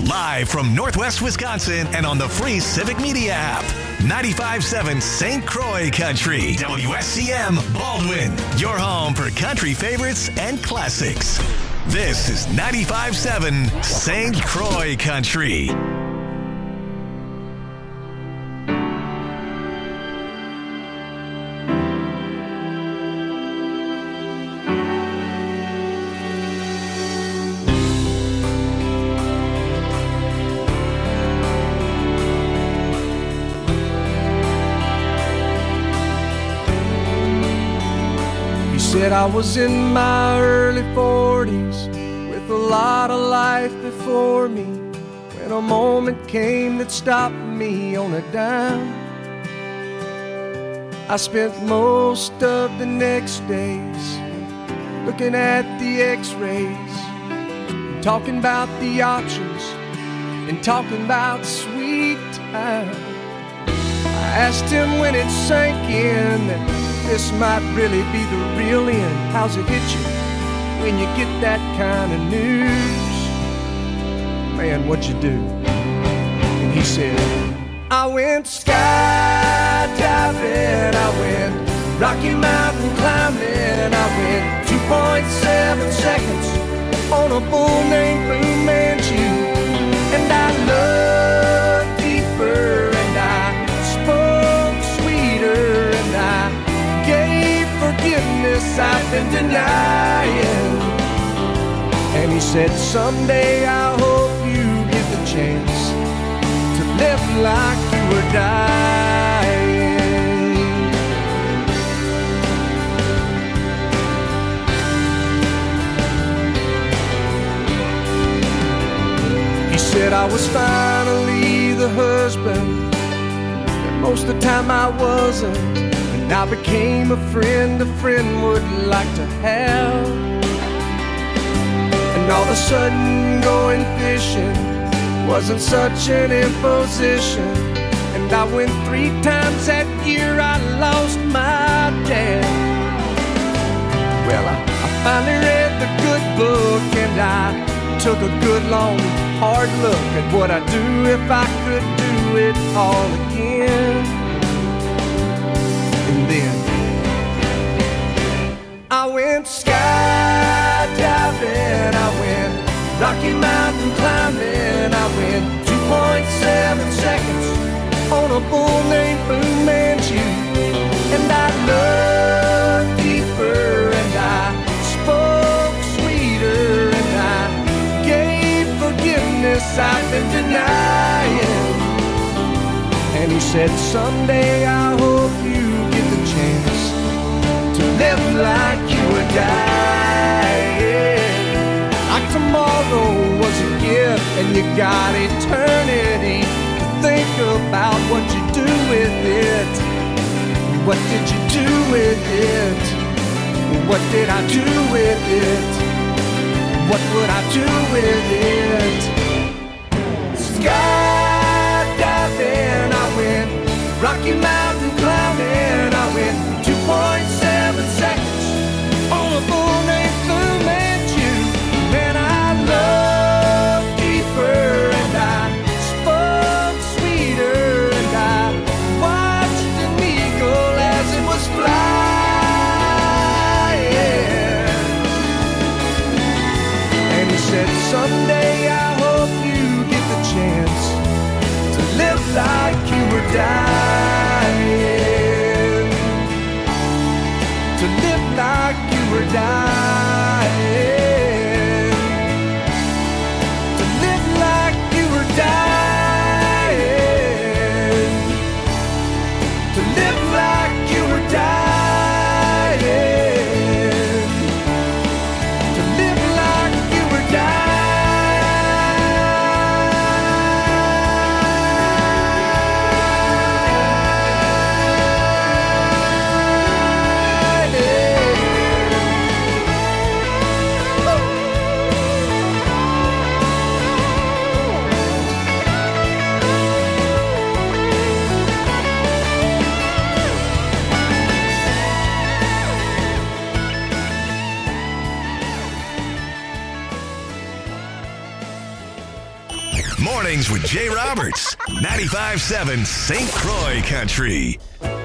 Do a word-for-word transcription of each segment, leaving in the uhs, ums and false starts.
Live from Northwest Wisconsin and on the free Civic Media app. ninety-five point seven Saint Croix Country. W S C M Baldwin. Your home for country favorites and classics. This is ninety-five point seven Saint Croix Country. Said I was in my early forties with a lot of life before me when a moment came that stopped me on a dime. I spent most of the next days looking at the x-rays, talking about the options and talking about sweet time. I asked him when it sank in that this might really be the real end. How's it hit you when you get that kind of news? Man, what'd you do? And he said, I went skydiving, I went Rocky Mountain climbing, I went two point seven seconds on a bull named Blue Manchu. And I looked deeper and I spoke sweeter and I gave forgiveness I've been denying. And he said, someday I hope you get the chance to live like you were dying. He said I was finally the husband that most of the time I wasn't. I became a friend a friend would like to have. And all of a sudden going fishing wasn't such an imposition. And I went three times that year, I lost my dad. Well, I, I finally read the good book and I took a good long hard look at what I'd do if I could do it all again. And then I went skydiving, I went Rocky Mountain climbing, I went two point seven seconds on a bull named Blue Manchu. And I looked deeper and I spoke sweeter and I gave forgiveness I've been denying. And he said, someday I hope you get the chance to live like you were dying. Like tomorrow was a gift and you got eternity to think about what you do with it. What did you do with it? What did I do with it? What would I do with it? Skydiving, I went Rocky Mountain climbing, I went two point seven seconds on a bull named Blue Manchu. Man, I loved deeper and I spoke sweeter and I watched an eagle as it was flying. And he said, someday I hope you get the chance to live like you were dying. Mornings with Jay Roberts. ninety-five point seven Saint Croix Country.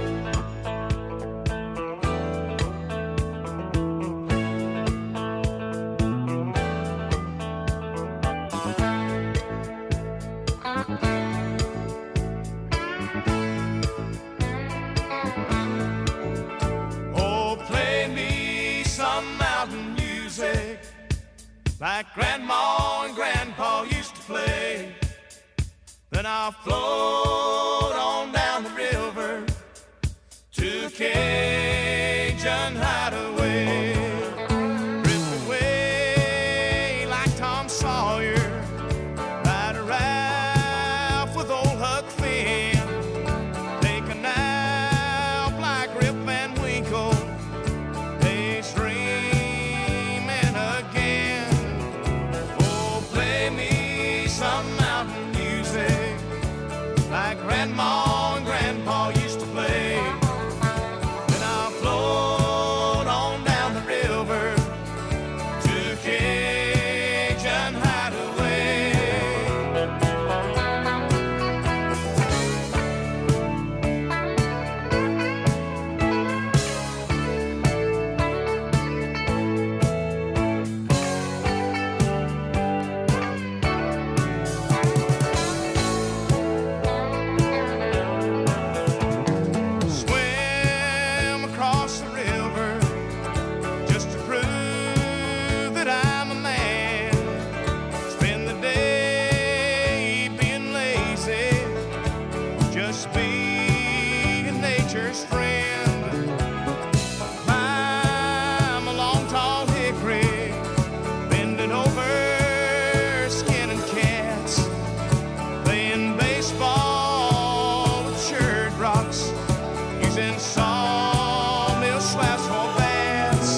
Oh, play me some mountain music like Grandma and Grandpa used to play. Then I'll float on down the river to Cajun Hideaway. Drift away like Tom Sawyer, ride a raft with old Huck Finn, take a nap like Rip Van Winkle, daydreaming again. Oh, play me some mountain music like Grandma and Grandpa used to play. Then I'll float on down the river to Cajun Hideaway. Swim across the river just to prove that I'm a man. Spend the day being lazy, just being nature's friend. Climb a long tall hickory, bending over, skinning cats, playing baseball with shirt rocks, using sawmill slaps for bats.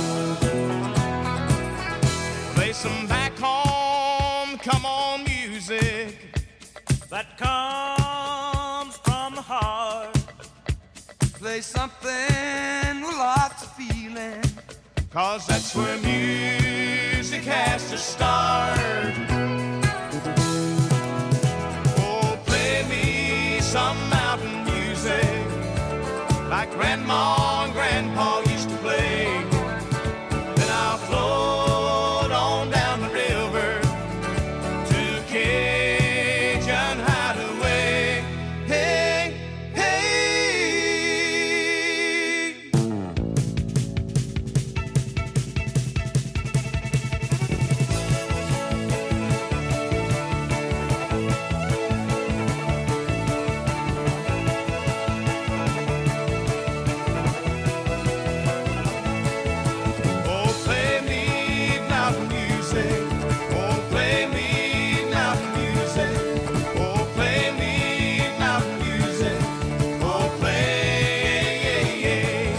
Play some back home, come on music that comes from the heart. Play something with lots of feeling, 'cause that's where music has to start. Oh, play me some mountain music like Grandma and Grandpa used to play. Then I'll float on down the river to Cajun Hideaway. Hey, hey. Oh, play me mountain music. Oh, play me mountain music. Oh, play me mountain music. Oh, play, yeah, yeah.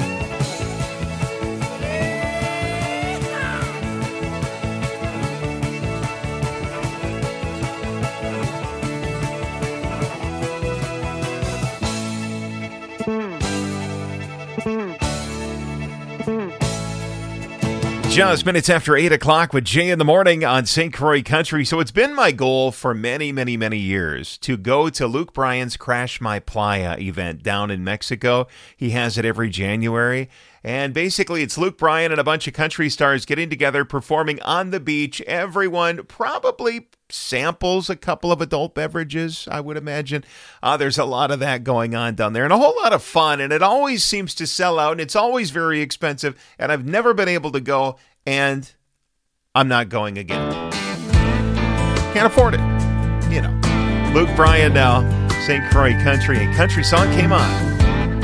Just minutes after eight o'clock with Jay in the morning on Saint Croix Country. So it's been my goal for many, many, many years to go to Luke Bryan's Crash My Playa event down in Mexico. He has it every January. And basically, it's Luke Bryan and a bunch of country stars getting together, performing on the beach. Everyone probably samples a couple of adult beverages, I would imagine. Uh, there's a lot of that going on down there and a whole lot of fun. And it always seems to sell out, and it's always very expensive. And I've never been able to go, and I'm not going again. Can't afford it. You know, Luke Bryan now, Saint Croix Country, and country song came on.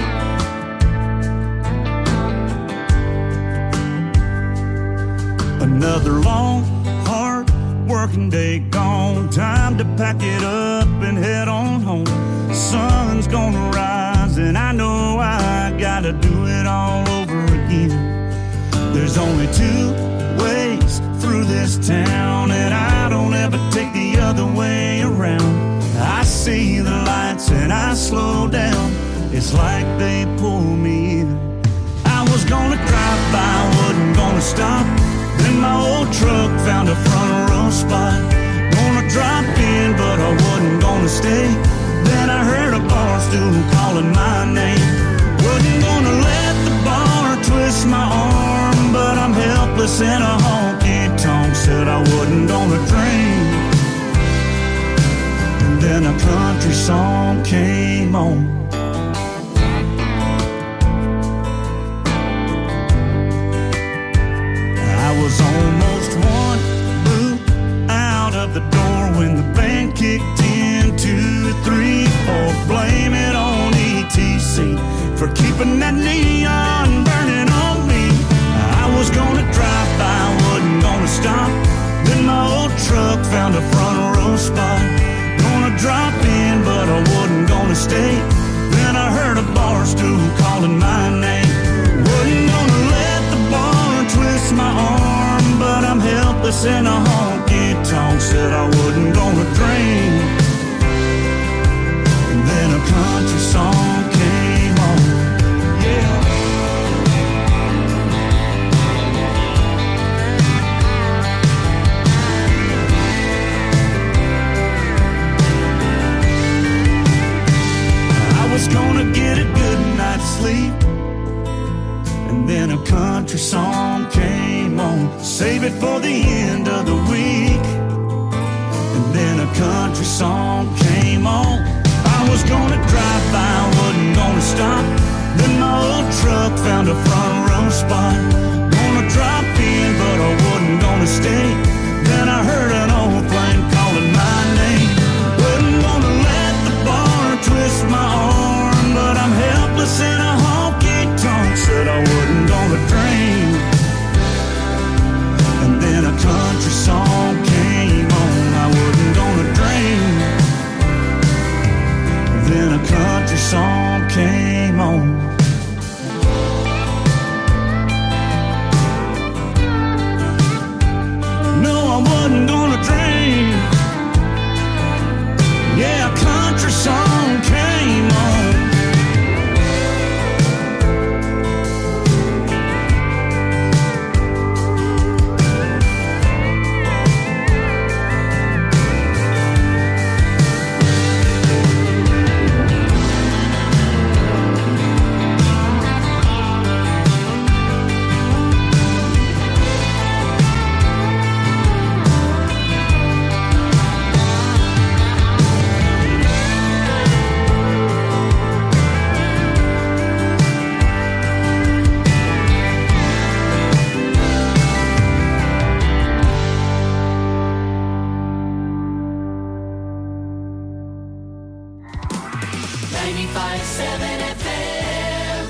Another long, hard working day gone. Time to pack it up and head on home. Sun's gonna rise and I know I gotta do it all over again. There's only two ways through this town, and I don't ever take the other way around. I see the lights and I slow down. It's like they pull me in. I was gonna drive by, wasn't gonna stop. Then my old truck found a front row spot. Gonna gonna drop in, but I wasn't gonna stay. Then I heard a bar stool calling my name. Wasn't gonna let the bar twist my arm, but I'm helpless in a honky-tonk. Said I wasn't gonna drink. And then a country song came on. I was almost one boot out of the door when the band kicked in. Two, three, four, blame it on E T C for keeping that neon burning on me. I was gonna drive by, wasn't gonna stop. Then my old truck found a front row spot. Gonna drop in, but I wasn't gonna stay. Then I heard a bar stool calling my name. Wasn't gonna let the bar twist my arm, but I'm helpless in a honky-tonk. Said I wasn't gonna drink. And then a country song came on. Yeah. I was gonna get a good night's sleep, and then a country song came on. Save it for the end of the week. And then a country song came on. I was gonna drive by, wasn't gonna stop. Then my old truck found a front row spot. Gonna drop in, but I wasn't gonna stay. Then I heard an old flame calling my name. Wasn't gonna let the bar twist my arm, but I'm helpless in a honky-tonk. Said I wasn't gonna drink. And then a country song came on. I wasn't gonna drink. Then a country song came on. No, I wasn't gonna drink. Yeah, a country song came on. ninety-five point seven F M.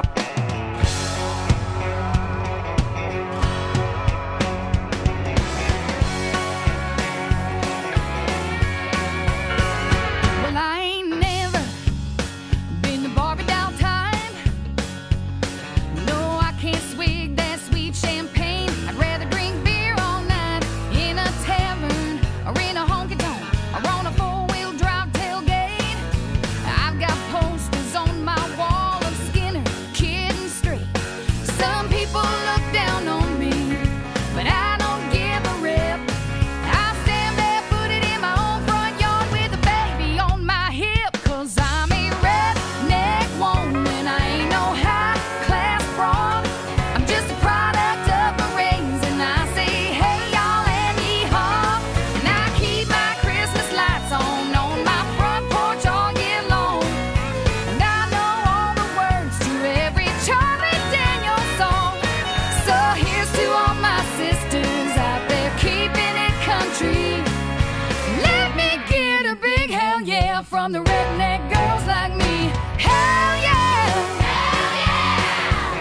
Well, I ain't never been to Barbie doll time. No, I can't swig that sweet champagne. I'd rather drink beer all night in a tavern or in a honky-tonk or on a four-wheel drive tailgate. I've got posters on my wall of Skinner, Kid and Straight. Some people look down on me, but I don't give a rip. I stand barefooted in my own front yard with a baby on my hip. Cause I'm a redneck woman, I ain't no high-class broad. I'm just a product of my raising. I say hey y'all and yee-haw. And I keep my Christmas lights on on my front porch all year long. And I know all the words to every Charlie Daniels song. So here's to all my sisters out there keeping it country. Let me get a big hell yeah from the redneck girls like me. Hell yeah! Hell yeah!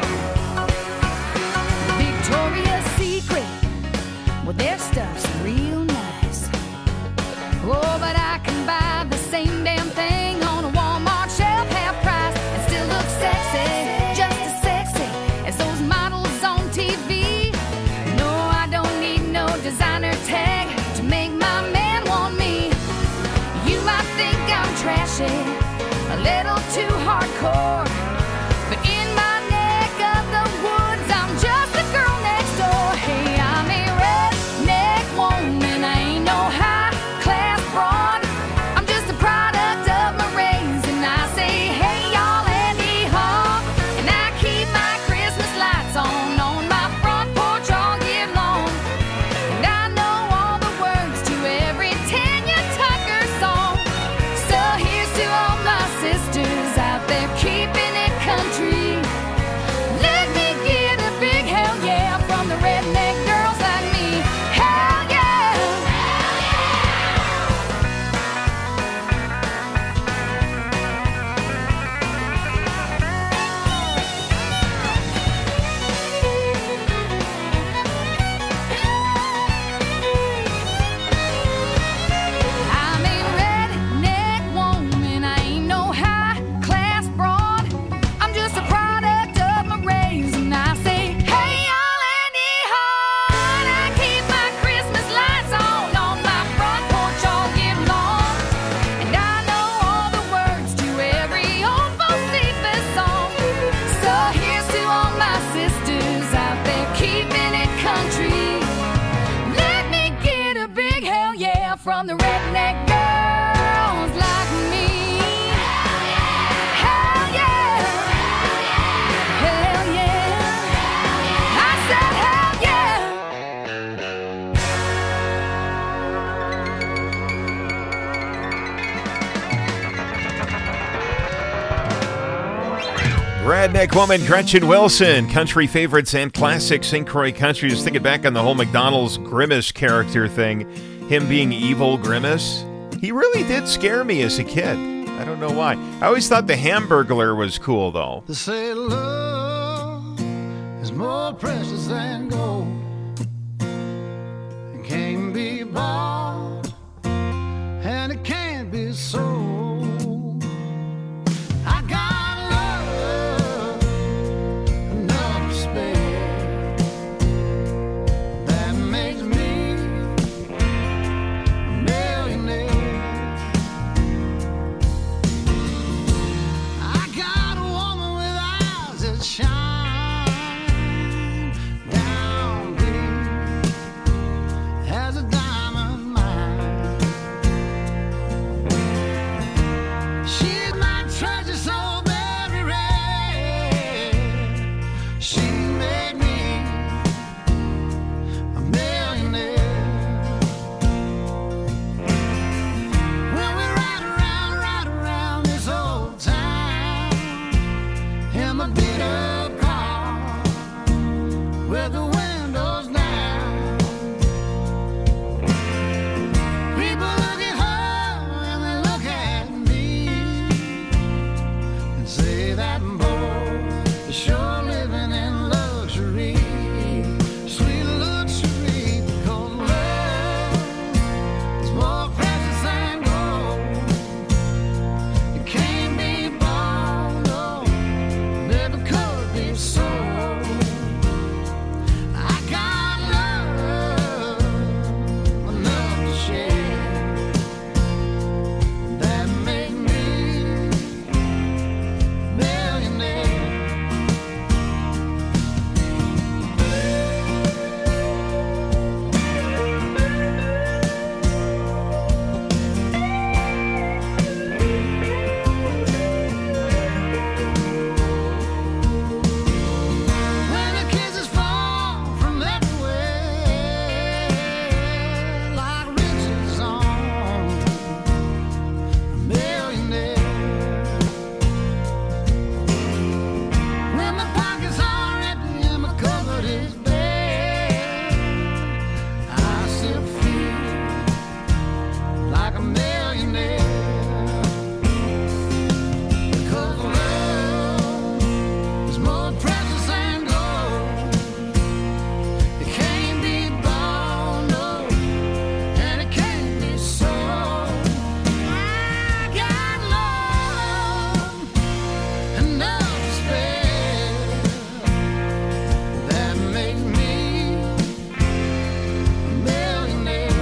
Victoria's Secret, well their stuff's real nice. Oh, but I can buy the same damn thing on a Walmart shelf, half price, and still look sexy, just as sexy as those models on T V. No, I don't need no designer tag to make my man want me. You might think I'm trashy, a little too hardcore, but in my neck of the woods, I'm just a girl next door. Hey, I'm a redneck woman, I ain't no high Redneck woman Gretchen Wilson, country favorites and classic Saint Croix country. Just thinking back on the whole McDonald's Grimace character thing, him being evil Grimace. He really did scare me as a kid. I don't know why. I always thought the Hamburglar was cool, though. They say love is more precious than gold. It can't be bought and it can't be sold. I got love enough to spare. That makes me a millionaire. I got a woman with eyes that shine down deep as a diamond mine. She's my treasure so very rare. She made me a millionaire. When we ride around, ride around this old town in my beat up car with the windows down. People look at her and they look at me and say that boy is sure living in luxury, sweet luxury, because love is more precious than gold. It can't be bought, no, never could be sold. I got love enough to share. That make me millionaire. When the kisses fall from everywhere like riches on a millionaire. When my pockets are empty and my cupboard is bare, I still feel like a millionaire. Because love is more precious than gold. It can't be bought, no, and it can't be sold. I got love enough to spare. That makes me a millionaire.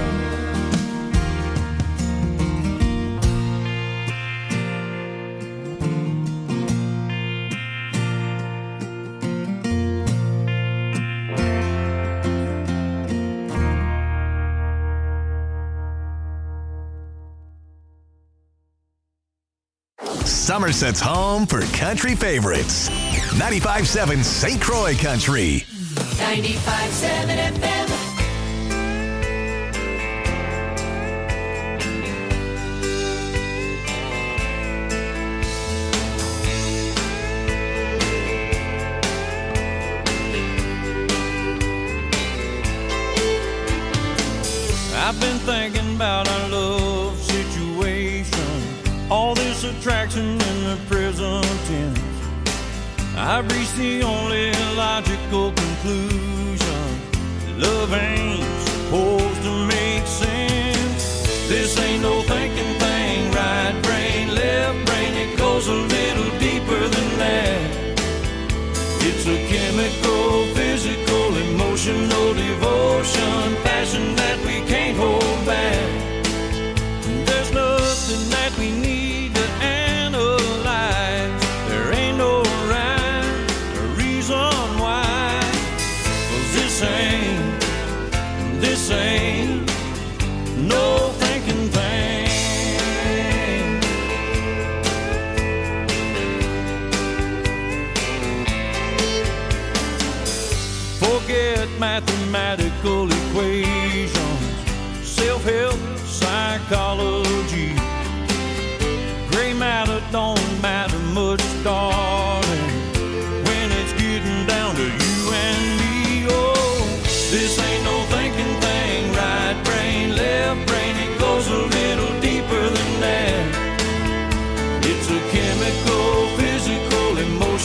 Somerset's home for country favorites. ninety-five seven Saint Croix Country. ninety-five seven F M. I've been thinking about our love situation, all this attraction in the present tense. I've reached the only logical conclusion: love ain't supposed to make sense. This ain't no thinking thing, right brain, left brain, it goes a little deeper than that. It's a chemical, physical, emotional devotion, passion that we can't hold back. There's nothing that we need to analyze. There ain't no rhyme or reason why. 'Cause this ain't, this ain't no thinking thing. Forget mathematical equations, self-help, psychology. Gray matter don't matter much, darling.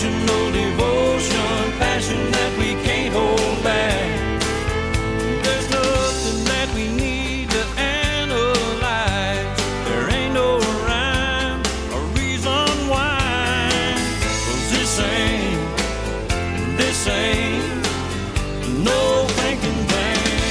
emotional devotion, passion that we can't hold back. There's nothing that we need to analyze. There ain't no rhyme or reason why. 'Cause this ain't, this ain't no thinking thing.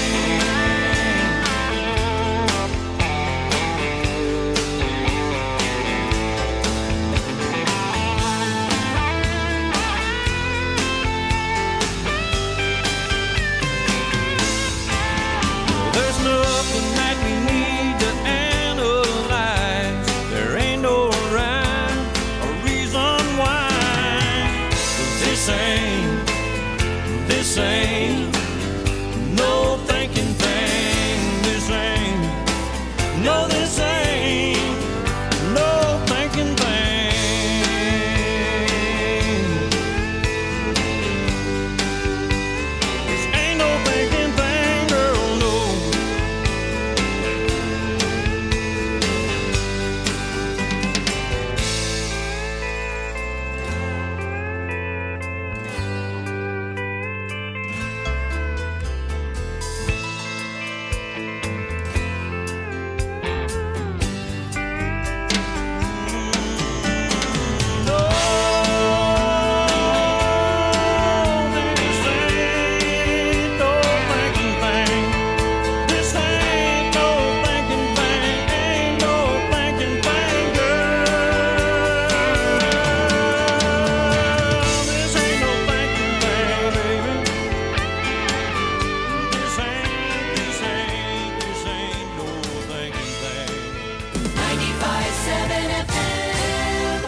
There's nothing that we need to analyze. There ain't no rhyme or reason why. 'Cause this ain't, this ain't no thinking thing. This ain't, no, this ain't no thinking thing. This ain't no thinking thing, girl, no. ninety-five seven F M.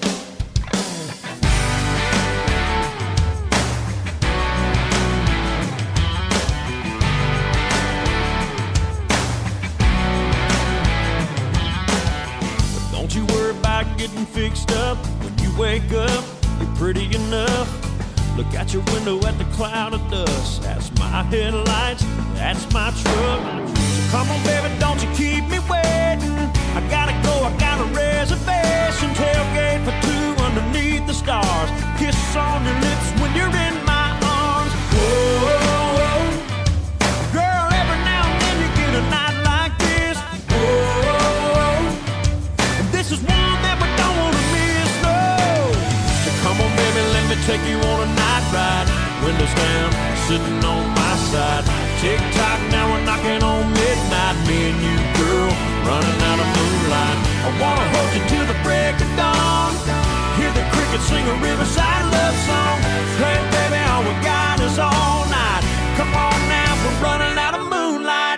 Don't you worry about getting fixed up. When you wake up, you're pretty enough. Look out your window at the cloud of dust. That's my headlights, that's my truck. So come on, baby, don't you keep me waiting. I gotta go, I got a reservation. Tailgate for two underneath the stars. Kiss on your lips when you're in my arms. Whoa, girl, every now and then you get a night like this. Whoa, and this is one that we don't wanna miss, no. So come on, baby, let me take you on a night ride. Windows down, sitting on my side. Tick tock, now we're knocking on midnight. Me and you, girl, running out of moonlight. I wanna hold you till the break of dawn. Hear the crickets sing a riverside love song. Hey, baby, all we got is all night. Come on now, we're running out of moonlight.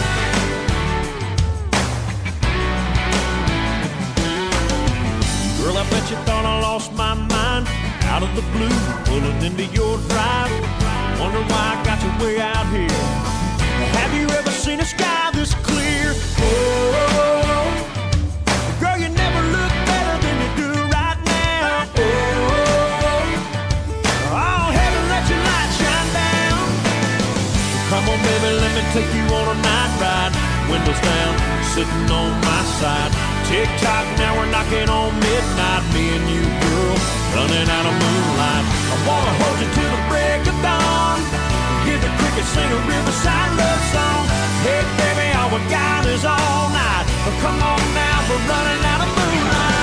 Girl, I bet you thought I lost my mind. Out of the blue, pulling into your drive. Wonder why I got you way out here. Have you ever seen a sky this clear? Oh, girl, you never look better than you do right now. Oh, oh, heaven, let your light shine down. Come on, baby, let me take you on a night ride. Windows down, sitting on my side. Tick tock, now we're knocking on midnight. Me and you, girl, running out of moonlight. I wanna hold you till the break of dawn. Hear the crickets sing a riverside love song. Hey, baby, all we got is all night. But come on now, we're running out of moonlight.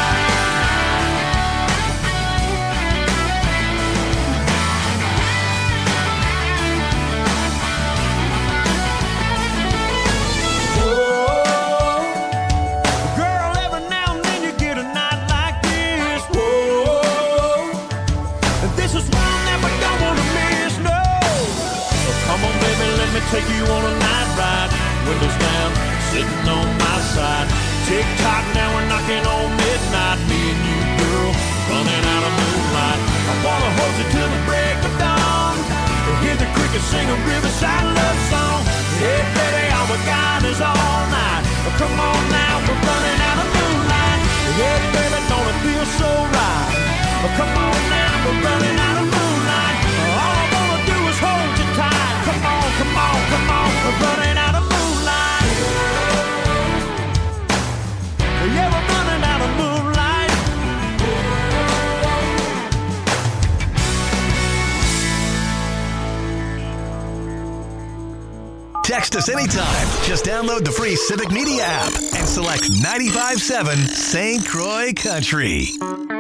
Whoa, girl, every now and then you get a night like this. Whoa, and this is one that we don't wanna miss, no. So come on, baby, let me take you on a night ride. Windows down, sitting on my side. Tick tock, now we're knocking on midnight. Me and you, girl, running out of moonlight. I wanna hold you till the break of dawn. Hear the crickets sing a riverside love song. Hey, baby, all we got is all night. But come on now, we're running out of moonlight. Hey, baby, don't it feel so right? But come on now, we're running out of moonlight. All I wanna do is hold you tight. Come on, come on, come on, we're running out of moonlight. Yeah, we're running out of moonlight. Text us anytime. Just download the free Civic Media app and select ninety-five point seven Saint Croix Country.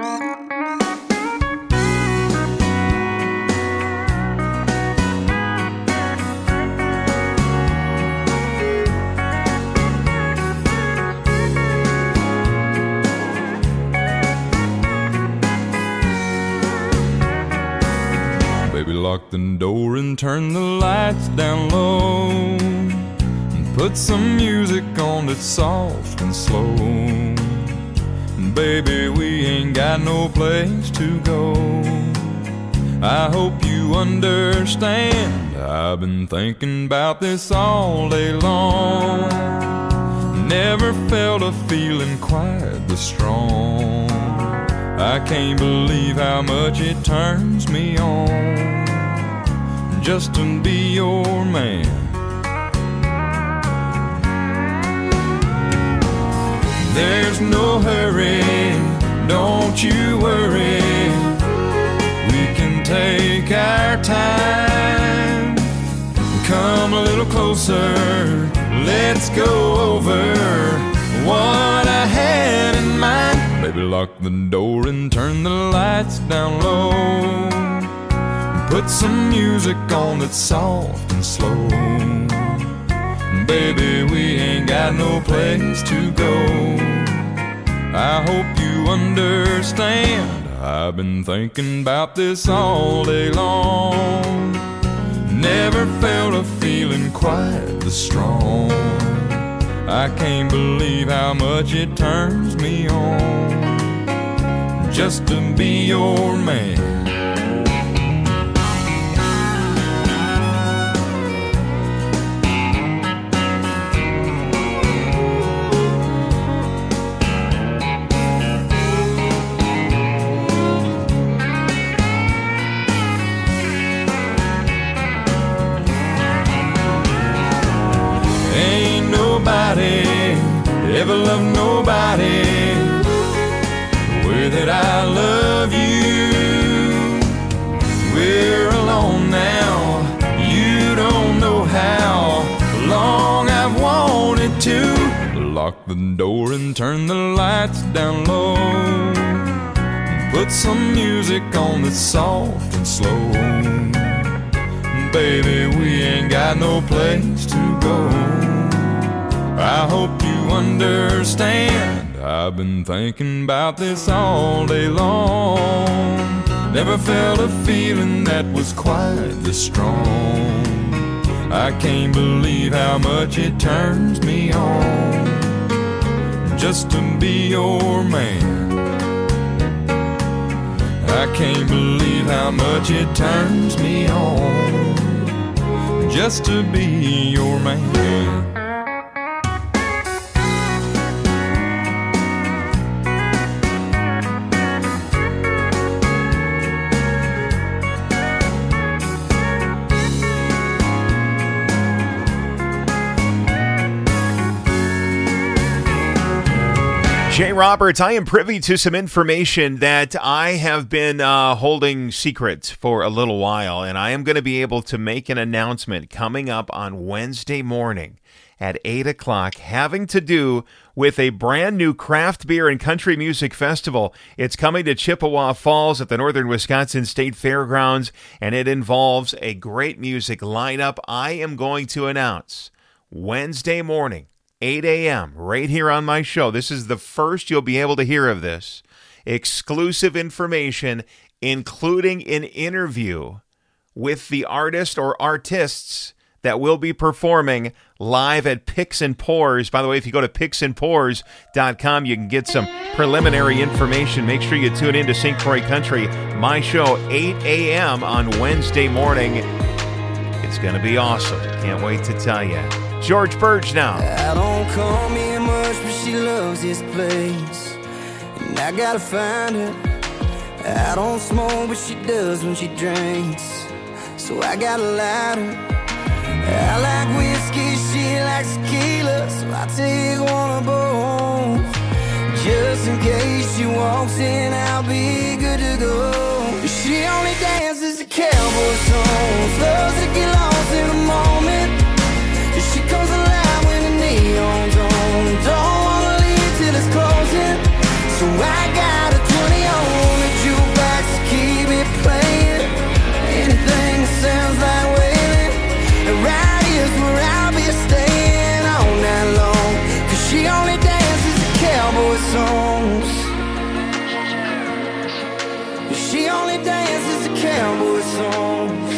Baby, lock the door and turn the lights down low, and put some music on that's soft and slow. And baby, we ain't got no place to go. I hope you understand, I've been thinking about this all day long. Never felt a feeling quite this strong. I can't believe how much it turns me on just to be your man. There's no hurry, don't you worry. We can take our time. Come a little closer, let's go over what I had in mind. Baby, lock the door and turn the lights down low, and put some music on that's soft and slow. Baby, we ain't got no place to go. I hope you understand, I've been thinking about this all day long. Never felt a feeling quite this strong. I can't believe how much it turns me on just to be your man. Ever love nobody the way that I love you. We're alone now, you don't know how long I've wanted to. Lock the door and turn the lights down low, and put some music on that's soft and slow. Baby, we ain't got no place to go. I hope you understand, I've been thinking about this all day long. Never felt a feeling that was quite this strong. I can't believe how much it turns me on just to be your man. I can't believe how much it turns me on just to be your man. Jay Roberts, I am privy to some information that I have been uh, holding secret for a little while, and I am going to be able to make an announcement coming up on Wednesday morning at eight o'clock having to do with a brand new craft beer and country music festival. It's coming to Chippewa Falls at the Northern Wisconsin State Fairgrounds, and it involves a great music lineup. I am going to announce Wednesday morning, eight a.m., right here on my show. This is the first you'll be able to hear of this. Exclusive information, including an interview with the artist or artists that will be performing live at Picks and Pours. By the way, if you go to picks and pours dot com, you can get some preliminary information. Make sure you tune in to Saint Croix Country, my show, eight a.m. on Wednesday morning. It's going to be awesome. Can't wait to tell you. George Burge now. I don't call me much, but she loves this place, and I gotta find her. I don't smoke, but she does when she drinks, so I gotta light her. I like whiskey, she likes tequila, so I take one of both. Just in case she walks in, I'll be good to go. She only dances to cowboy songs, loves to get lost in a moment. She only dances to cowboy songs.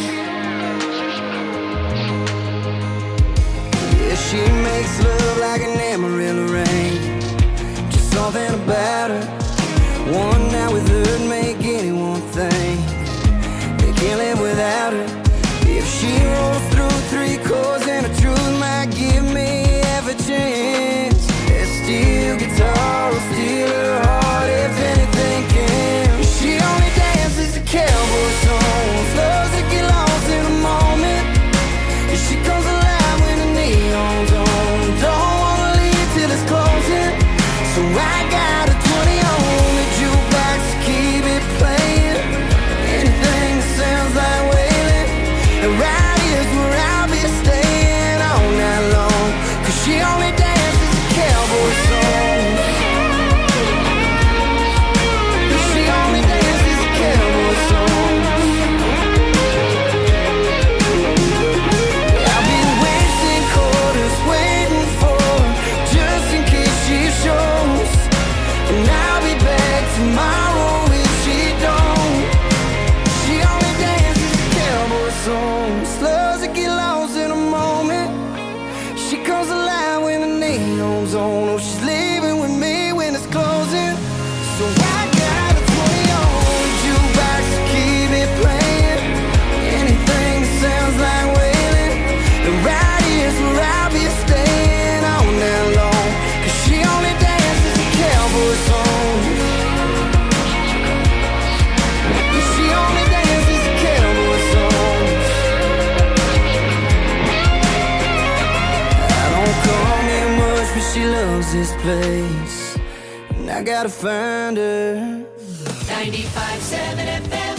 Yeah, she makes love like an Amarillo rain. Just something about her. One night with her'd make anyone think they can't live without her. If she rolls through three chords and the truth might give me half a chance, that steel guitar will steal her heart if anything can. She only dances to cowboy songs, loves to get lost in a moment. And she comes alive when the neon's on. Don't wanna leave till it's closing, so I got a twenty on the jukebox to keep it playing. Anything that sounds like wailing, and right here's where I'll be staying all night long. Cause she only dances to cowboy songs. She only dances to cowboy songs. I've been wasting quarters waiting for her, just in case she shows. And I'll be back tomorrow if she don't. She only dances to cowboy songs, loves to get lost in a moment. She comes alive when the neon's on. Oh, she's leaving with me when it's closing, so I got a twenty on the jukebox to keep it playing. Anything that sounds like wailing, and right here's where I'll be staying all night long. Cause she only dances to cowboy songs. She only dances to cowboy songs. I don't come here much, but she loves this place, and I gotta find her. ninety-five seven F M.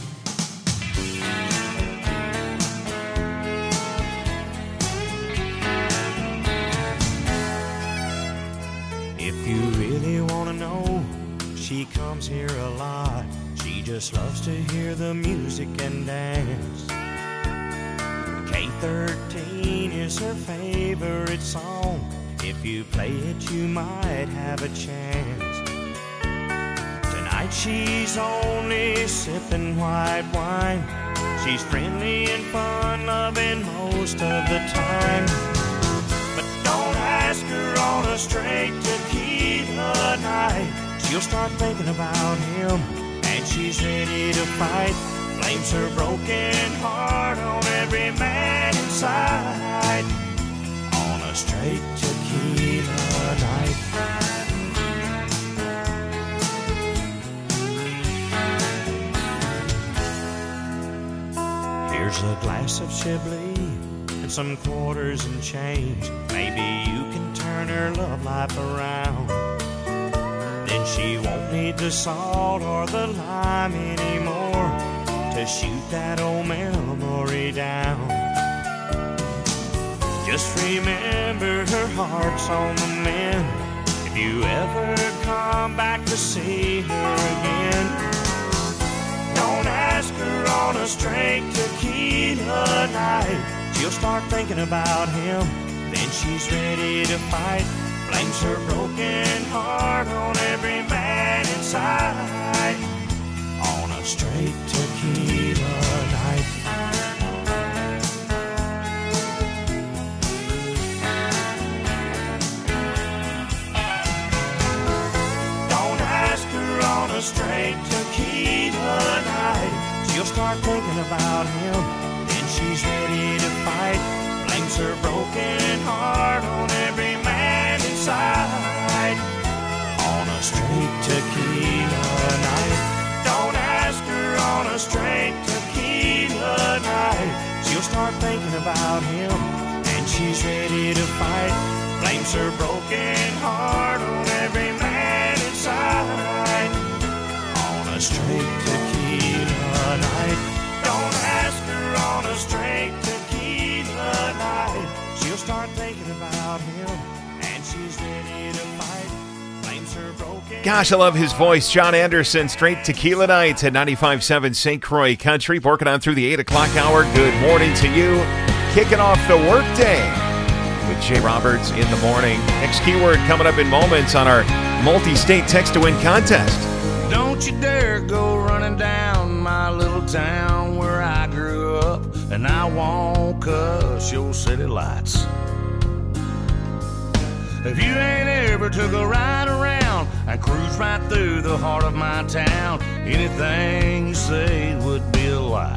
If you really want to know, she comes here a lot. She just loves to hear the music and dance. K thirteen is her favorite song. If you play it, you might have a chance. Tonight she's only sipping white wine. She's friendly and fun-loving most of the time. But don't ask her on a straight tequila night. She'll start thinking about him, and she's ready to fight. Blames her broken heart on every man inside. On a straight tequila night. Here's a glass of Chablis and some quarters and change. Maybe you can turn her love life around. Then she won't need the salt or the lime anymore to shoot that old memory down. Just remember her heart's on the mend if you ever come back to see her again. Don't ask her on a straight tequila night. She'll start thinking about him, then she's ready to fight. Blames her broken heart on every man inside. On a straight tequila night. Don't ask her on a straight tequila night. She'll start thinking about him, then she's ready to fight. Blames her broken heart on every man inside. On a straight tequila night. Don't ask her on a straight tequila night. She'll start thinking about him, and she's ready to fight. Blames her broken heart on every man inside. On a straight tequila night. Don't ask her on a straight tequila night. She'll start thinking about him, and she's ready to fight. Blames her broken. Gosh, I love his voice. John Anderson, Straight Tequila Night at ninety-five point seven Saint Croix Country. Working on through the eight o'clock hour. Good morning to you. Kicking off the workday with Jay Roberts in the morning. Next keyword coming up in moments on our multi-state text-to-win contest. Don't you dare go running down cuss your city lights. If you ain't ever took a ride around and cruise right through the heart of my town, anything you say would be a lie.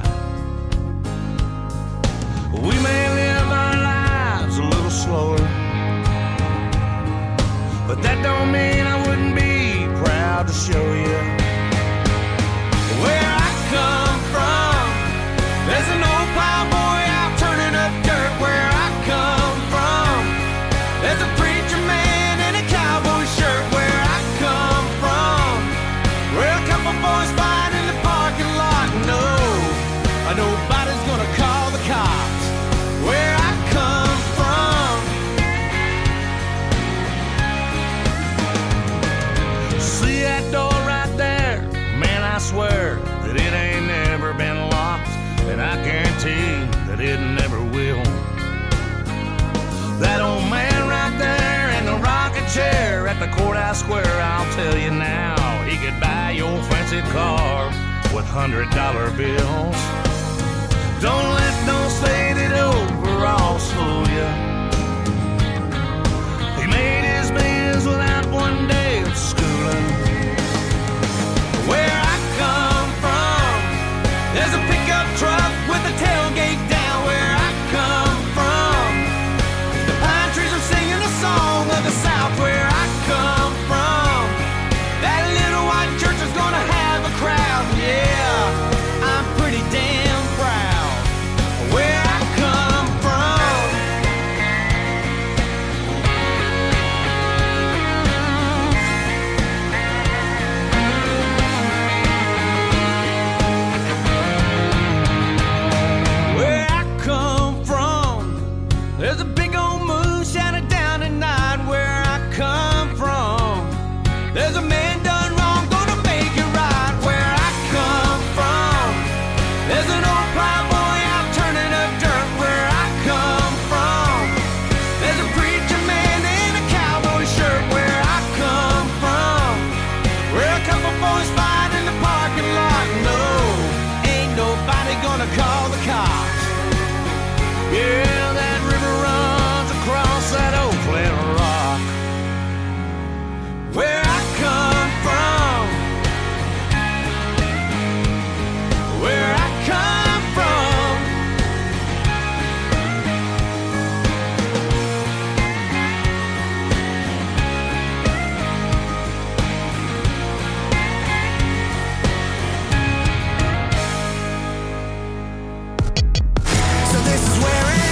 We may live our lives a little slower, but that don't mean I wouldn't be proud to show you where I come from. There's an old plowboy out turning up dirt where I come from. There's a preacher man in a cowboy shirt where I come from. Where a couple boys fight in the parking lot. No, nobody's gonna call the cops where I come from. See that door right there? Man, I swear that it ain't never been locked, and I guarantee that it never will. That old man right there in the rocking chair at the courthouse square, I'll tell you now, he could buy your fancy car with hundred dollar bills. Don't let those faded overalls fool you. He made his millions without one day of schooling. Where I come from, there's a pickup truck with a tailgate down where I come from. The pine trees are singing a song of the South where I come from. That little white church is gonna have a crowd, yeah, I'm pretty damn proud where I come from. Where I come from, there's a big old moon shining down at night where I come from. There's a man done wrong, gonna make it right where I come from. There's an old plowboy out turning up dirt where I come from. There's a preacher man in a cowboy shirt where I come from. Where a couple boys fight in the parking lot. No, ain't nobody gonna call the cops. Yeah, that river runs across that old flat rock. Where I come from, where I come from. So this is where it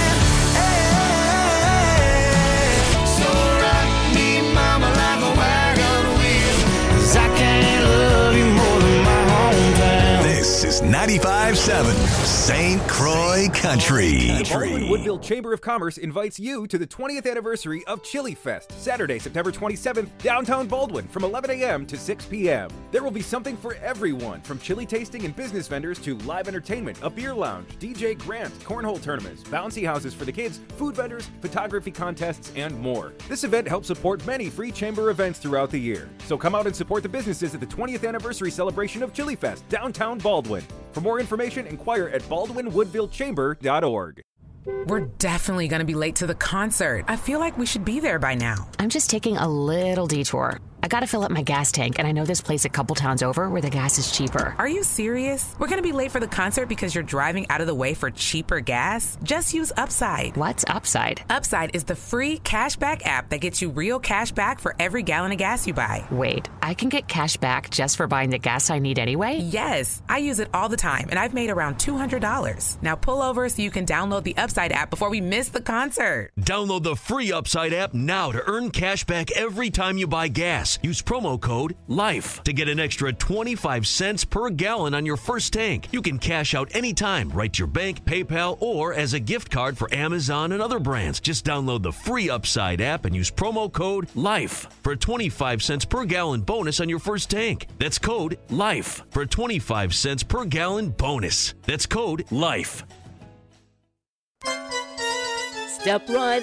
is. So rock me, mama, like a wagon wheel, 'cause I can't love you more than my hometown. This is ninety-five point seven Saint Croix Country. The Baldwin Woodville Chamber of Commerce invites you to the twentieth anniversary of Chili Fest, Saturday, September twenty-seventh, downtown Baldwin, from eleven a.m. to six p.m. There will be something for everyone, from chili tasting and business vendors to live entertainment, a beer lounge, D J Grant, cornhole tournaments, bouncy houses for the kids, food vendors, photography contests, and more. This event helps support many free chamber events throughout the year. So come out and support the businesses at the twentieth anniversary celebration of Chili Fest, downtown Baldwin. For more information, inquire at baldwin woodville chamber dot org. We're definitely going to be late to the concert. I feel like we should be there by now. I'm just taking a little detour. I gotta fill up my gas tank, and I know this place a couple towns over where the gas is cheaper. Are you serious? We're gonna be late for the concert because you're driving out of the way for cheaper gas? Just use Upside. What's Upside? Upside is the free cashback app that gets you real cash back for every gallon of gas you buy. Wait, I can get cash back just for buying the gas I need anyway? Yes, I use it all the time, and I've made around two hundred dollars. Now pull over so you can download the Upside app before we miss the concert. Download the free Upside app now to earn cash back every time you buy gas. Use promo code LIFE to get an extra twenty-five cents per gallon on your first tank. You can cash out anytime, right to your bank, PayPal, or as a gift card for Amazon and other brands. Just download the free Upside app and use promo code LIFE for a twenty-five cents per gallon bonus on your first tank. That's code LIFE for a twenty-five cents per gallon bonus. That's code LIFE. Step right up,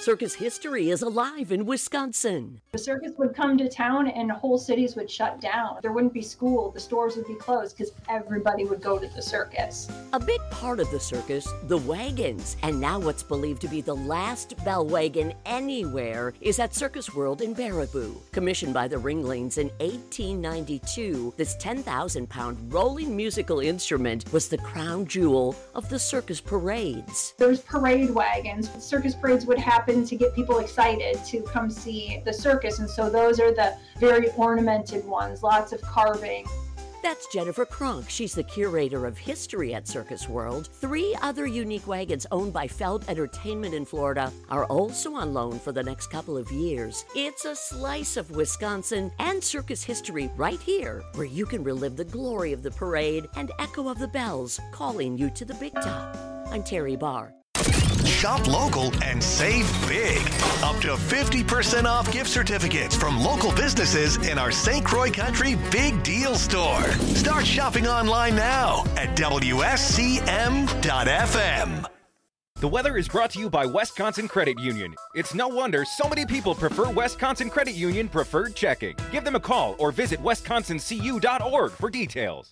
Circus history is alive in Wisconsin. The circus would come to town and whole cities would shut down. There wouldn't be school, the stores would be closed because everybody would go to the circus. A big part of the circus, the wagons. And now what's believed to be the last bell wagon anywhere is at Circus World in Baraboo. Commissioned by the Ringlings in eighteen ninety-two, this ten thousand pound rolling musical instrument was the crown jewel of the circus parades. There's parade wagons. Circus parades would happen to get people excited to come see the circus, and so those are the very ornamented ones, lots of carving. That's Jennifer Kronk. She's the curator of history at Circus World. Three other unique wagons owned by Feld Entertainment in Florida are also on loan for the next couple of years. It's a slice of Wisconsin and circus history right here, where you can relive the glory of the parade and echo of the bells calling you to the big top. I'm Terry Barr. Shop local and save big. Up to fifty percent off gift certificates from local businesses in our Saint Croix Country Big Deal Store. Start shopping online now at W S C M dot F M. The weather is brought to you by Wisconsin Credit Union. It's no wonder so many people prefer Wisconsin Credit Union Preferred Checking. Give them a call or visit wisconsin c u dot org for details.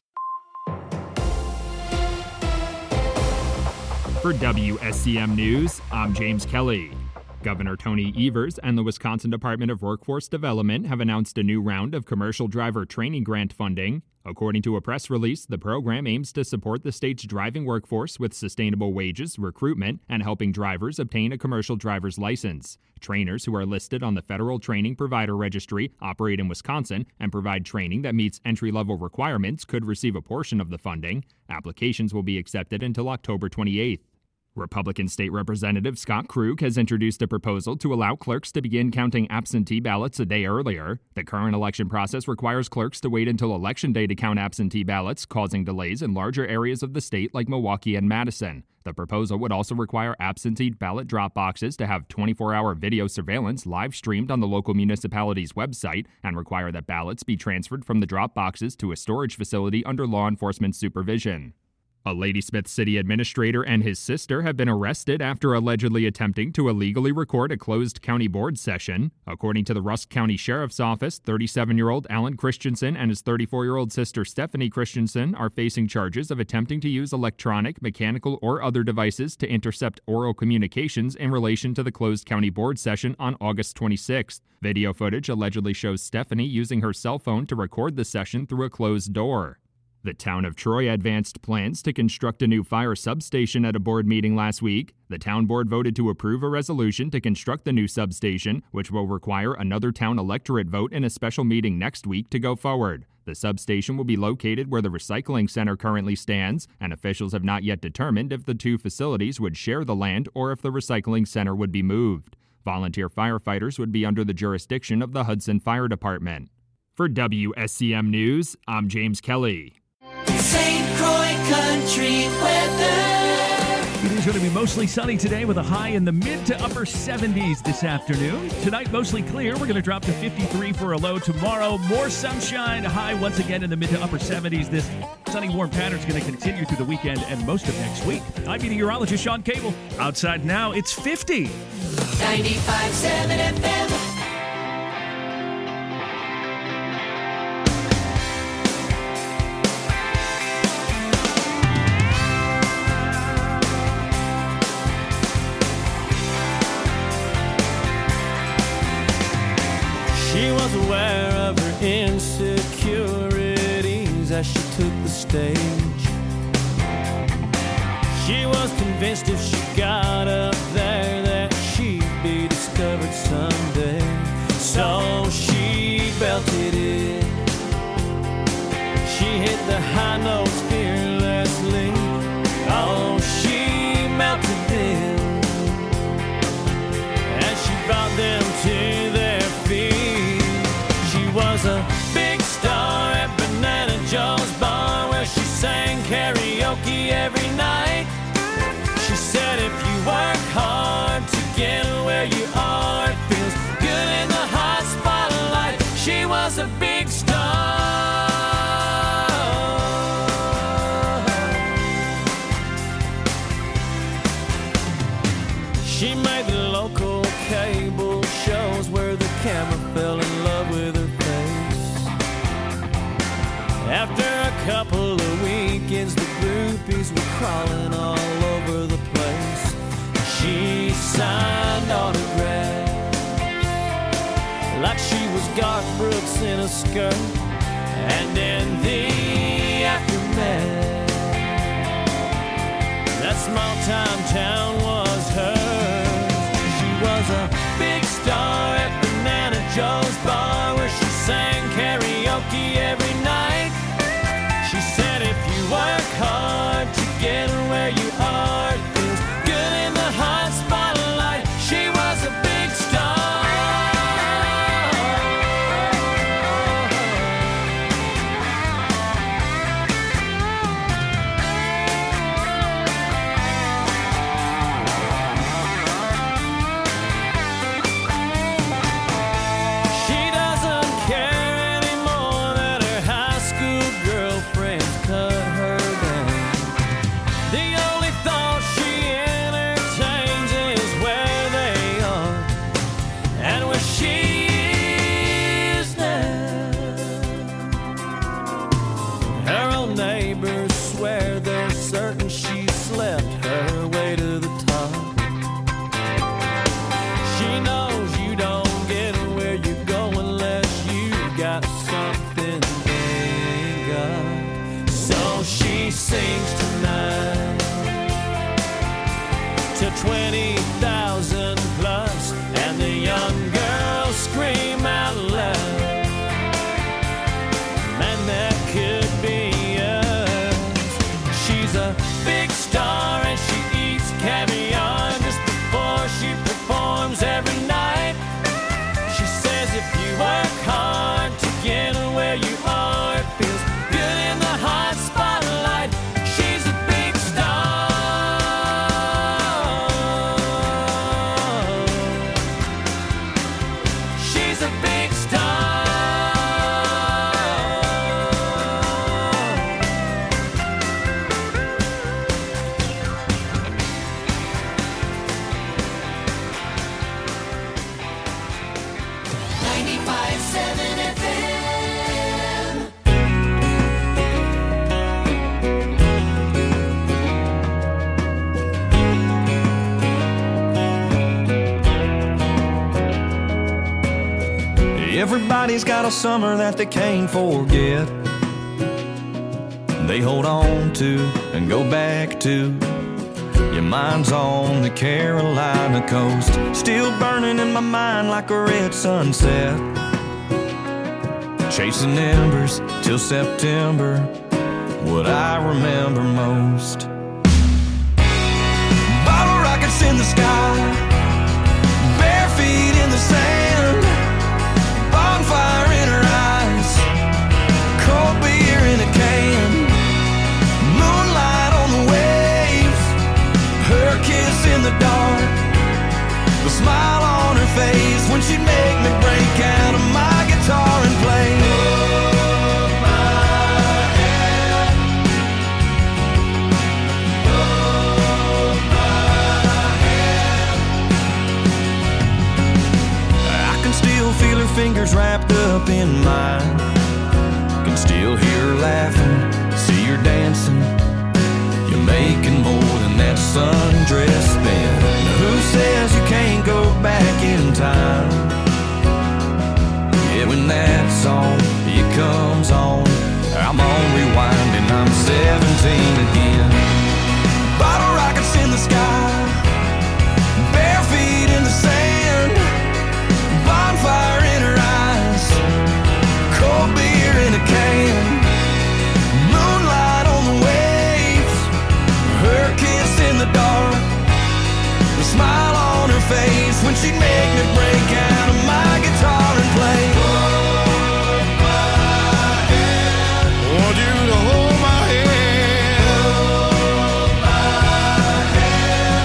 For W S C M News, I'm James Kelly. Governor Tony Evers and the Wisconsin Department of Workforce Development have announced a new round of commercial driver training grant funding. According to a press release, the program aims to support the state's driving workforce with sustainable wages, recruitment, and helping drivers obtain a commercial driver's license. Trainers who are listed on the Federal Training Provider Registry, operate in Wisconsin, and provide training that meets entry-level requirements could receive a portion of the funding. Applications will be accepted until October twenty-eighth. Republican State Representative Scott Krug has introduced a proposal to allow clerks to begin counting absentee ballots a day earlier. The current election process requires clerks to wait until Election Day to count absentee ballots, causing delays in larger areas of the state like Milwaukee and Madison. The proposal would also require absentee ballot drop boxes to have twenty-four hour video surveillance live streamed on the local municipality's website and require that ballots be transferred from the drop boxes to a storage facility under law enforcement supervision. A Ladysmith city administrator and his sister have been arrested after allegedly attempting to illegally record a closed county board session. According to the Rusk County Sheriff's Office, thirty-seven-year-old Alan Christensen and his thirty-four-year-old sister Stephanie Christensen are facing charges of attempting to use electronic, mechanical, or other devices to intercept oral communications in relation to the closed county board session on August twenty-sixth. Video footage allegedly shows Stephanie using her cell phone to record the session through a closed door. The town of Troy advanced plans to construct a new fire substation at a board meeting last week. The town board voted to approve a resolution to construct the new substation, which will require another town electorate vote in a special meeting next week to go forward. The substation will be located where the recycling center currently stands, and officials have not yet determined if the two facilities would share the land or if the recycling center would be moved. Volunteer firefighters would be under the jurisdiction of the Hudson Fire Department. For W S C M News, I'm James Kelly. Saint Croix Country weather. It is going to be mostly sunny today with a high in the mid to upper seventies this afternoon. Tonight, mostly clear. We're going to drop to fifty-three for a low tomorrow. More sunshine, high once again in the mid to upper seventies. This sunny, warm pattern is going to continue through the weekend and most of next week. I'm meteorologist Sean Cable. Outside now, it's fifty. ninety-five point seven F M. She was aware of her insecurities as she took the stage. She was convinced if she got up there that she'd be discovered someday. So she belted it. She hit the high notes fearlessly. Oh, she melted them as she brought them to their feet. She was a big star at Banana Joe's bar where she sang karaoke every night. She said if you work hard to get where you are, it feels good in the hot spotlight. She was a big star. She made the local couple of weekends, the groupies were crawling all over the place. She signed autographs like she was Garth Brooks in a skirt. And in the aftermath, that small-time town was hers. She was a big star at Banana Joe's bar, where she sang karaoke every night. She said if you work hard to get where you are, it feels good in the hot spotlight. She was a big star. She doesn't care anymore that her high school girlfriends cut her down. The only thought she entertains is where they are and where she is now. Her own neighbors swear they're certain she slept her way to the top. She knows you don't get where you go unless you got something they got. So she sings tonight to twenty thousand plus, and the young girls scream out loud, man, that could be us. She's a big star and she eats caviar just before she performs every night. She says if you work hard to get where you are, it feels good in the hot spotlight. She's a big star. She's a big star. ninety-five seven F M. Everybody's got a summer that they can't forget. They hold on to and go back to. Your mind's on the Carolina coast, still burning in my mind like a red sunset. Chasing embers till September, what I remember most. Bottle rockets in the sky, bare feet in the sand, bonfire in her eyes, cold beer in a can, moonlight on the waves, her kiss in the dark, the smile on her face when she'd make me break out of my guitar and play. Hold my hand, hold my hand. I can still feel her fingers wrapped up in mine, can still hear her laughing, see her dancing. You're making more than that sundress spin. Who says you can't go back in time? Yeah, when that song, it comes on, I'm on rewind and I'm seventeen again. Bottle rockets in the sky, bare feet in the sand, bonfire in her eyes, cold beer in a can, moonlight on the waves, her kiss in the dark, the smile on her face when she'd make me break out of my guitar and play. Hold my hand, want you to hold my hand, hold my hand.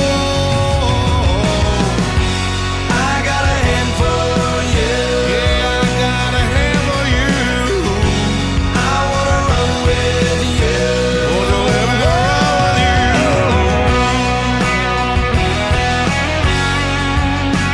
Oh, I got a hand for you. Yeah, I got a hand for you. I wanna run with you. Wanna let me run with you.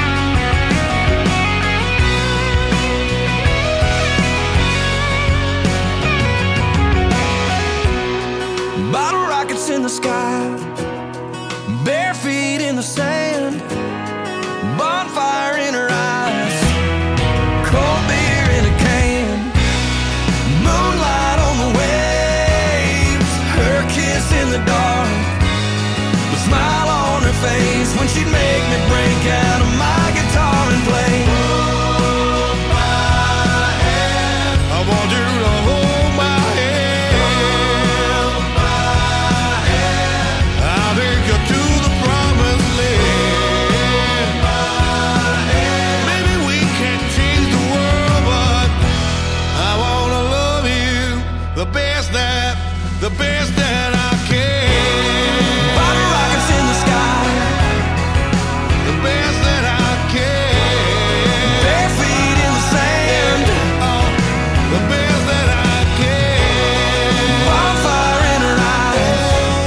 Bottle rockets in the sky, bare feet in the sand, bonfire in her eyes, cold beer in a can, moonlight on the waves, her kiss in the dark, the smile on her face when she'd make me break out of my guitar and play. Hold my hand, I want you to hold my hand. Hold my hand, I'll take you to the promised land. Hold my hand, maybe we can't change the world, but I wanna love you the best that, the best that I can. Bottle rockets in the sky, the best that I can. Bare feet in the sand, oh, the best that I can. Bonfire in her eyes,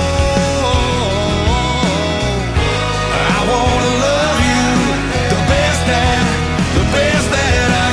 oh, I wanna love you the best that, the best that I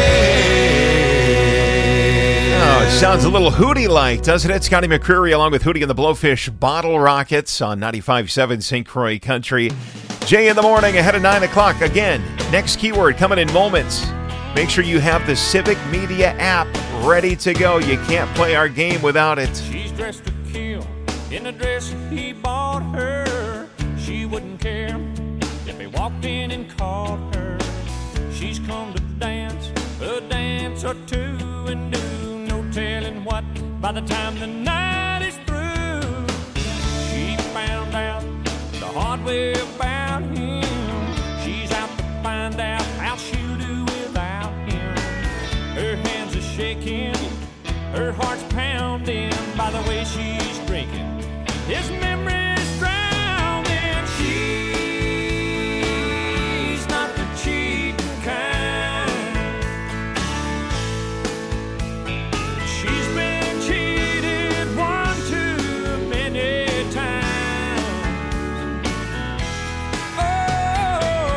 can. Oh, it sounds a little Hootie-like, doesn't it? Scotty McCreery along with Hootie and the Blowfish Bottle Rockets on ninety-five point seven Saint Croix Country. Jay in the morning ahead of nine o'clock. Again, next keyword coming in moments. Make sure you have the Civic Media app ready to go. You can't play our game without it. She's dressed to kill in a dress he bought her. She wouldn't care if he walked in and called her. She's come to dance a dance or two and do no telling what by the time the night is through. She found out the hard way about him. She's out to find out how she'll do without him. Her hands are shaking, her heart's pounding by the way she's drinking. His memory's drowning. She's not the cheating kind. She's been cheated one too many times. Oh,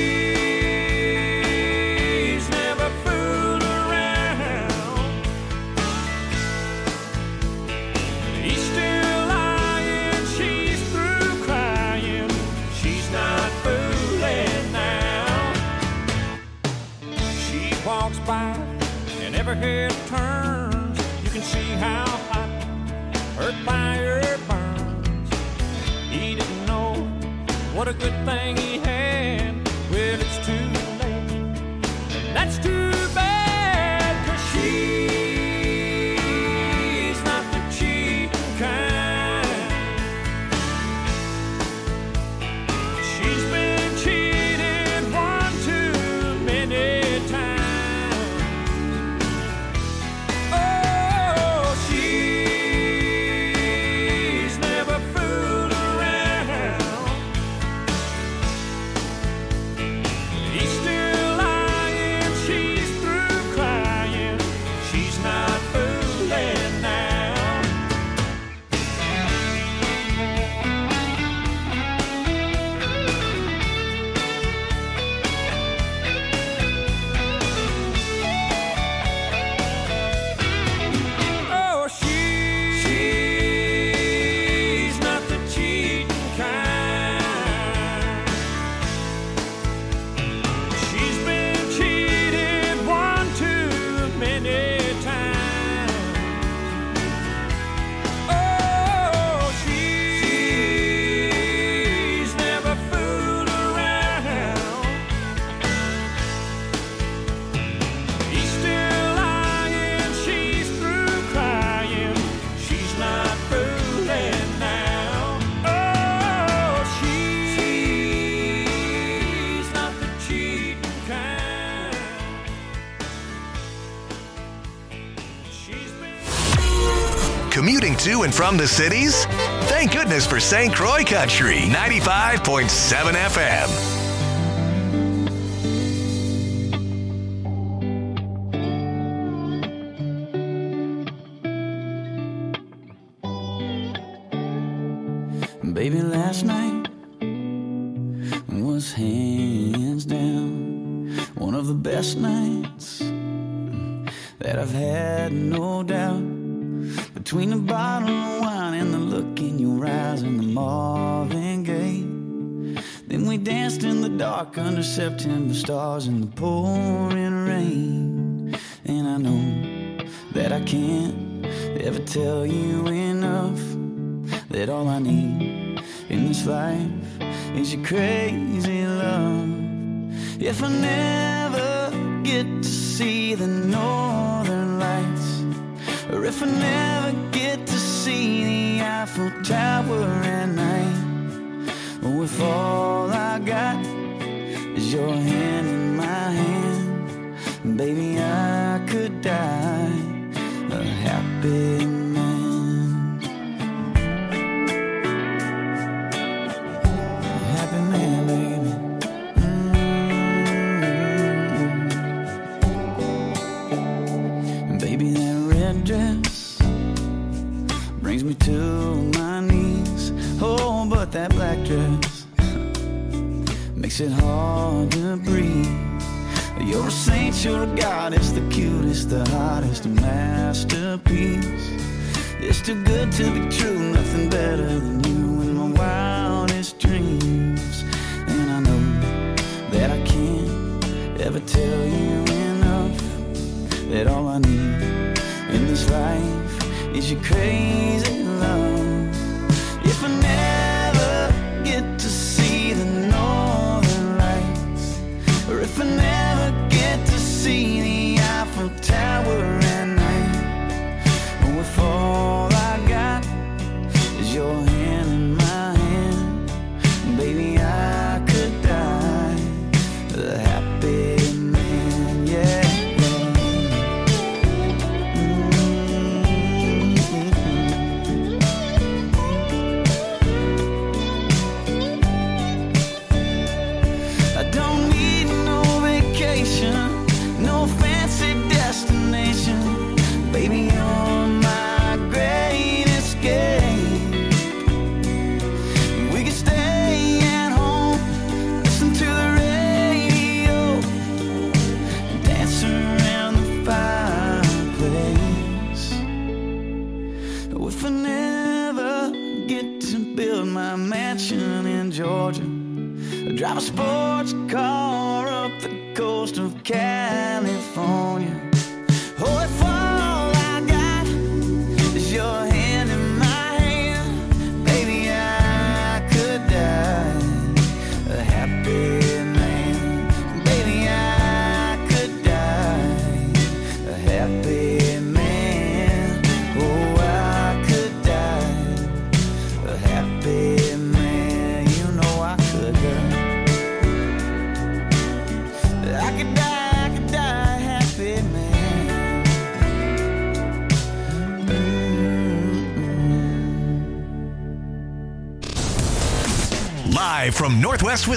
she's never fooled around. He's still lying, she's through crying. She's not fooling now. She walks by and every head turns. You can see how hot her fire burns. He didn't know what a good thing he had. Well, it's too late, and that's too bad, 'cause she's not the cheating kind. She's been cheated one too many times. Oh, she's never fooled around. He's still lying, she's through crying. She's not fooling now. Oh, she's not the cheating kind. She's been cheated one too many times. Oh, she's never fooled around. He's still lying, she's through crying. She's not fooling now. Oh, she's not the cheating kind. She's been Commuting to and from the cities? Thank goodness for Saint Croix Country, ninety-five point seven F M. Baby, last night was hands down one of the best nights that I've had, no doubt. Between the bottle of wine and the dark under September stars and the pouring rain. And I know that I can't ever tell you enough that all I need in this life is your crazy love. If I never get to see the northern lights, or if I never get to see the Eiffel Tower at night, or if all I got is your hand in my hand, baby, I could die a happy man. A happy man, baby. Mm-hmm. Baby, that red dress brings me to my knees. Oh, but that black dress makes it hard to breathe. You're a saint, you're a goddess, the cutest, the hottest, a masterpiece. It's too good to be true, nothing better than you in my wildest dreams. And I know that I can't ever tell you enough that all I need in this life is your crazy love. If I never get to see the northern lights, or if I never get to see the Eiffel Tower at night, or if all I got is your hand in my hand, baby, I could die a happy man, yeah. No fancy destination, baby, you're my great escape. We could stay at home, listen to the radio, dance around the fireplace. If I never get to build my mansion in Georgia, drive a sports car up the coast of California. Oh, if all I got is your hand in my hand, baby, I could die a happy man. Baby, I could die a happy man. Oh, I could die a happy man. You know I could die. I could die, I could die happy, man. Live from Northwest Wisconsin.